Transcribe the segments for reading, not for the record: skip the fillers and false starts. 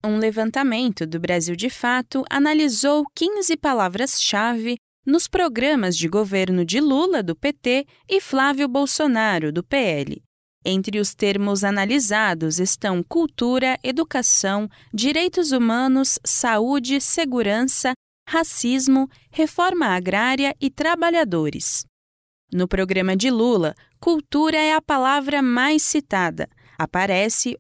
Um levantamento do Brasil de Fato analisou 15 palavras-chave nos programas de governo de Lula, do PT, e Flávio Bolsonaro, do PL. Entre os termos analisados estão cultura, educação, direitos humanos, saúde, segurança, racismo, reforma agrária e trabalhadores. No programa de Lula, cultura é a palavra mais citada. Aparece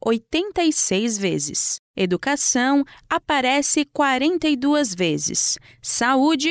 86 vezes. Educação aparece 42 vezes. Saúde,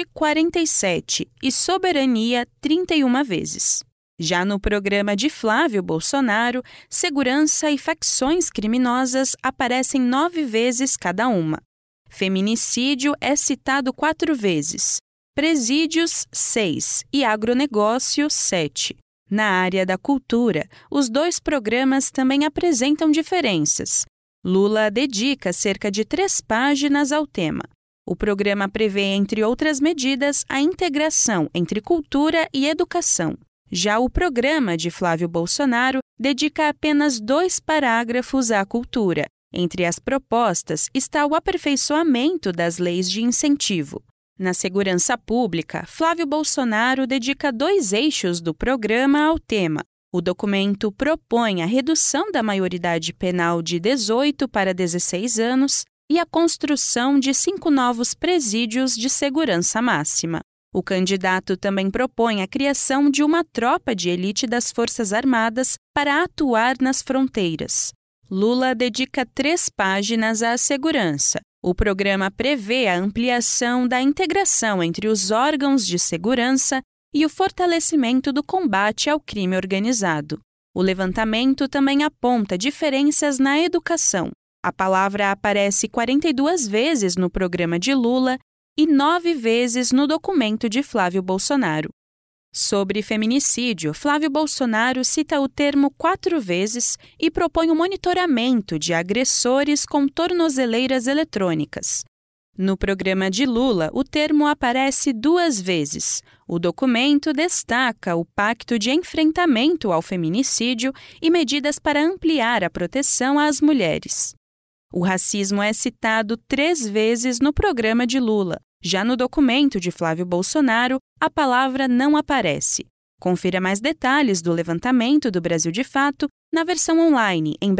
47. E soberania, 31 vezes. Já no programa de Flávio Bolsonaro, segurança e facções criminosas aparecem 9 vezes cada uma. Feminicídio é citado 4 vezes. Presídios, 6. E agronegócio, 7. Na área da cultura, os dois programas também apresentam diferenças. Lula dedica cerca de 3 páginas ao tema. O programa prevê, entre outras medidas, a integração entre cultura e educação. Já o programa de Flávio Bolsonaro dedica apenas 2 parágrafos à cultura. Entre as propostas está o aperfeiçoamento das leis de incentivo. Na segurança pública, Flávio Bolsonaro dedica 2 eixos do programa ao tema. O documento propõe a redução da maioridade penal de 18 para 16 anos e a construção de 5 novos presídios de segurança máxima. O candidato também propõe a criação de uma tropa de elite das Forças Armadas para atuar nas fronteiras. Lula dedica 3 páginas à segurança. O programa prevê a ampliação da integração entre os órgãos de segurança e o fortalecimento do combate ao crime organizado. O levantamento também aponta diferenças na educação. A palavra aparece 42 vezes no programa de Lula e 9 vezes no documento de Flávio Bolsonaro. Sobre feminicídio, Flávio Bolsonaro cita o termo 4 vezes e propõe o monitoramento de agressores com tornozeleiras eletrônicas. No programa de Lula, o termo aparece 2 vezes. O documento destaca o Pacto de Enfrentamento ao Feminicídio e medidas para ampliar a proteção às mulheres. O racismo é citado 3 vezes no programa de Lula. Já no documento de Flávio Bolsonaro, a palavra não aparece. Confira mais detalhes do levantamento do Brasil de Fato na versão online em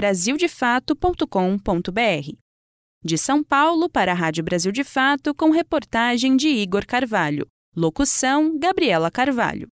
brasildefato.com.br. De São Paulo para a Rádio Brasil de Fato, com reportagem de Igor Carvalho. Locução, Gabriela Carvalho.